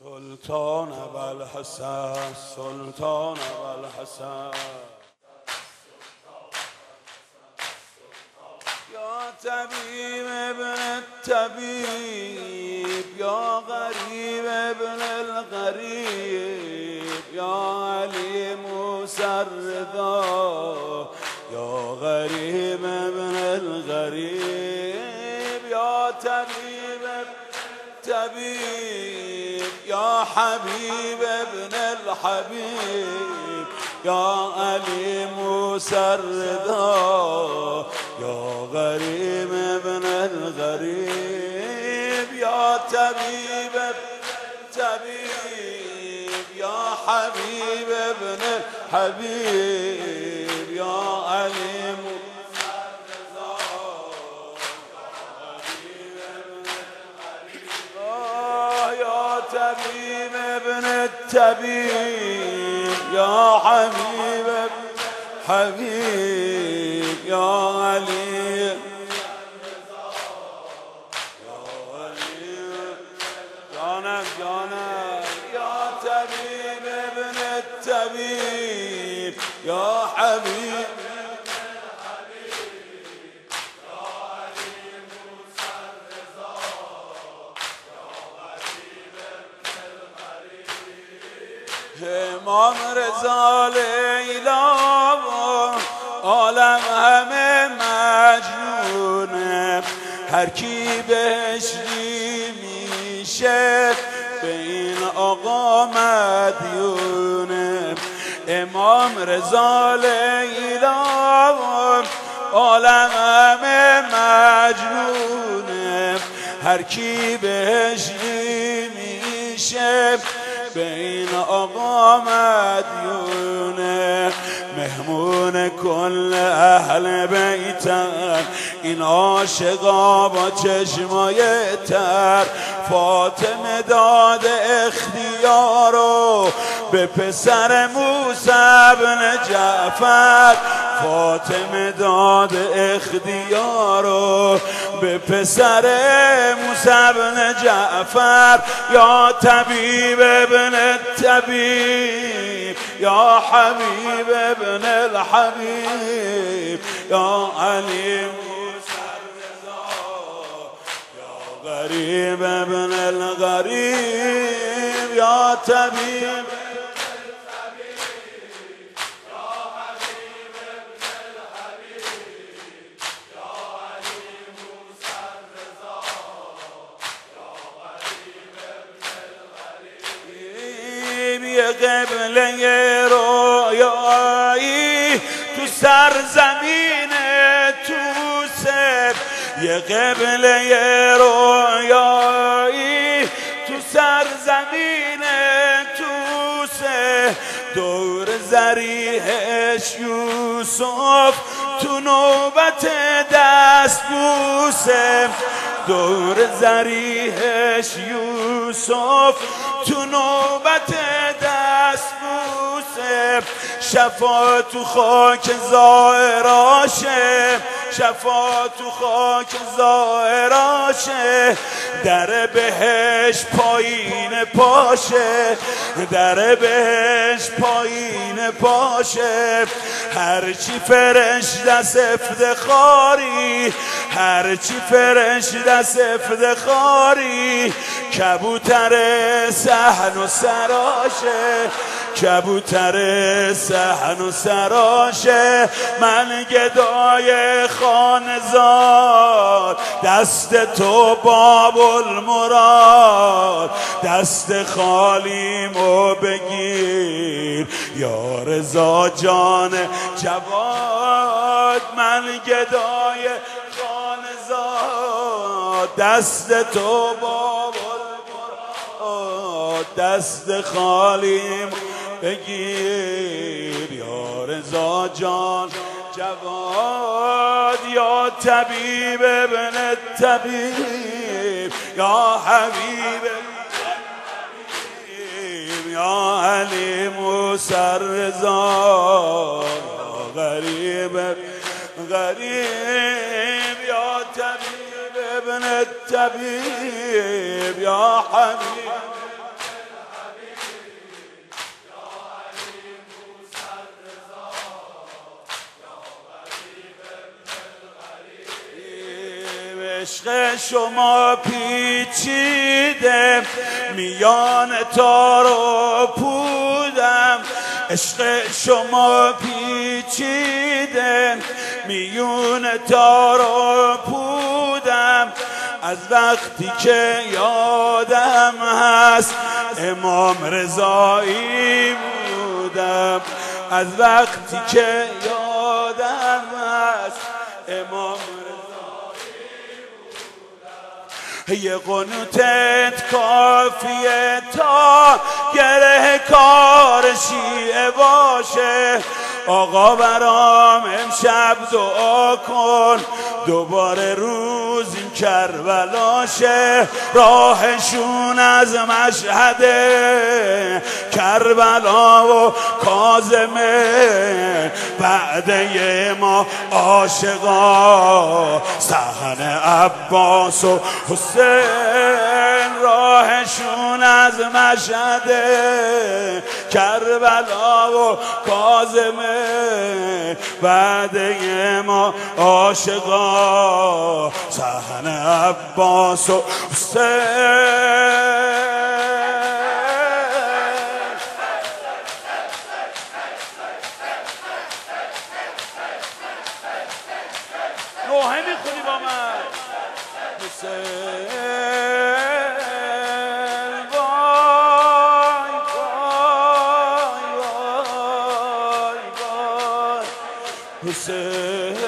سلطان ابوالحسن سلطان ابوالحسن یا طبیب ابن الطبیب یا غریب ابن الغریب یا علی موسی الرضا یا غریب ابن الغریب یا طبیب طبيب يا حبيب ابن الحبيب يا علي موسى الرضا يا غريب ابن الغريب يا طبيب طبيب يا حبيب ابن الحبيب يا علي موسى طبيب ابن الطبيب يا حبيب حبيب يا علي يا علي جانب جانب يا طبيب ابن الطبيب يا حبيب امام رضا لیلا عالم همه مجنونه هر کی بهشتی میشه به این آقا مدیونه امام رضا لیلا عالم همه مجنونه هر کی بهشتی میشه به این آقا مدیونه مهمون کل اهل بیتن این عاشقا با چشمای تر فاطمه داد اختیارو به پسر موسی بن جعفر فاطمه داد اختیارو به پسر موسی بن جعفر یا طبیب ابن الطبیب یا حبیب ابن الحبیب یا علی موسی الرضا یا غریب ابن الغریب یا طبیب قبله رویایی تو سرزمین توسه یه قبله رویایی تو سرزمین توسه دور ذریحش یوسف تو نوبت دست بوسه دور ذریحش یوسف تو نوبت دست بوسه شفا تو خاک زائراشه شفا تو خاک زائراشه در بهش پایین پاشه در بهش پایین پاشه هرچی فرشته از افتخاری هرچی فرشته از افتخاری کبوتر صحن و سراشه کبوتر صحن و سراشه من گدای خانزاد دست تو باب المراد دست خالیمو بگیر یا رضا جان جواد من گدای خانزاد دست تو باب المراد دست خالیم بگیر یا رضا جان جواد یا طبیب ابن الطبیب یا حبیب یا علی موسی الرضا یا غریب غریب یا طبیب ابن الطبیب یا حبیب عشق شما پیچیده میان تار و پودم، عشق شما پیچیده میون تار و پودم. از وقتی که یادم هست امام رضایی بودم، از وقتی که یادم هست امام یه قنوتت کافیه تا گره کار شیعه باشه. آقا برام امشب دعا کن دوباره روز این کربلاشه. راهشون از مشهد کربلا و کاظمه، بعده ما عاشقا صحن عباس و حسین. راهشون از مشهد کربلا و کاظمه، بعده ما عاشقا صحن عباس و حسین. نوحه میخونی با من حسین. وای وای وای وای حسین.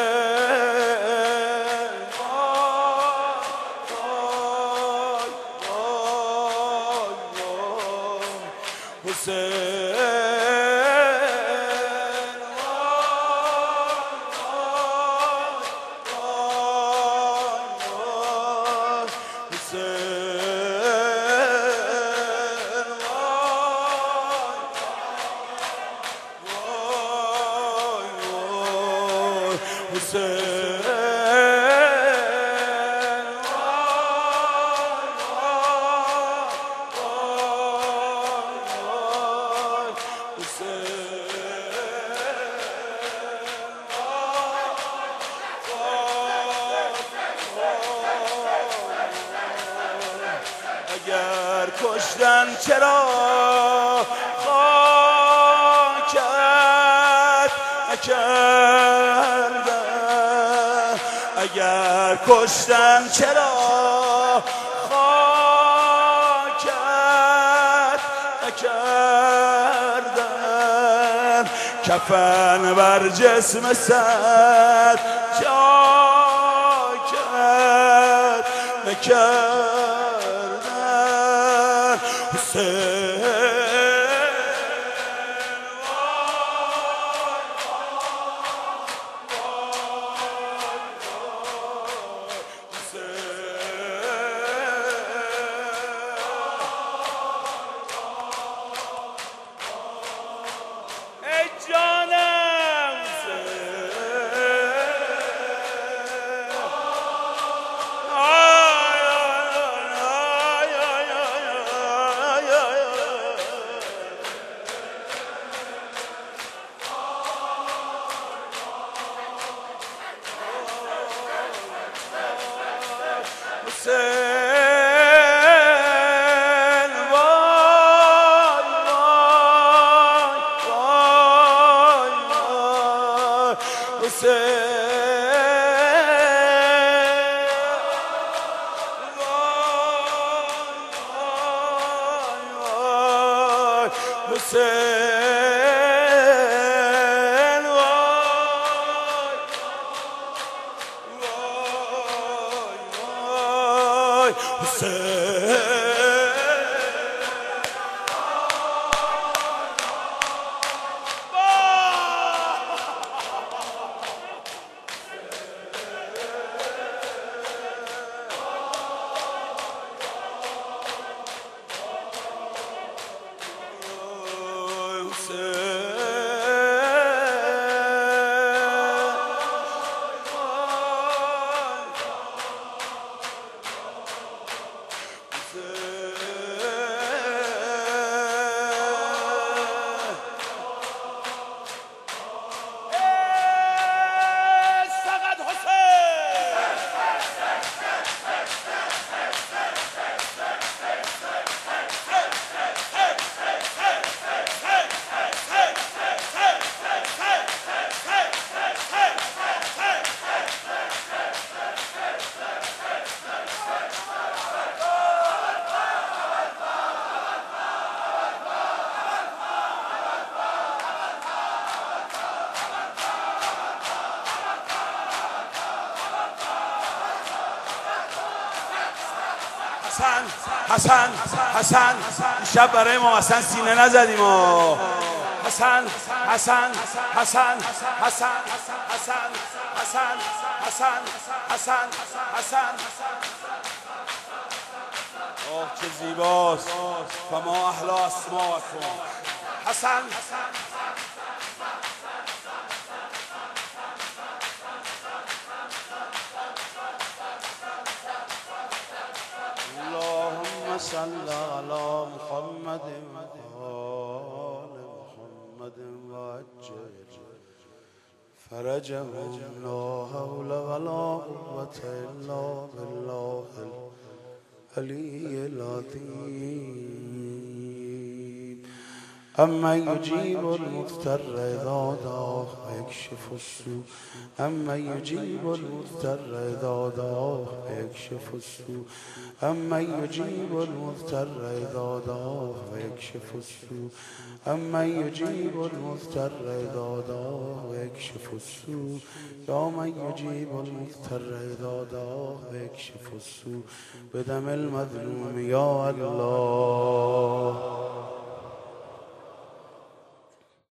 اگر کشتن چرا خاکت نکردن، اگر کشتن چرا خاکت نکردن. کفن بر جسم سد جاکت نکردن. حسین حسن حسن حسن شب برای ما اصلا سینه نزدیم حسن حسن حسن حسن حسن حسن حسن حسن حسن اوه چه زیباست فما احلا اسماءکم حسن اللهم صل على محمد وآل محمد وعجل فرجهم لا حول ولا قوة إلا بالله العلي العظيم أمن يجيب المضطر إذا دعاه ويكشف السوء أمن يجيب المضطر إذا دعاه ويكشف السوء أمن يجيب المضطر إذا دعاه ويكشف السوء أمن يجيب المضطر إذا دعاه ويكشف السوء يا من يجيب المضطر إذا دعاه ويكشف السوء بدم المظلوم يا الله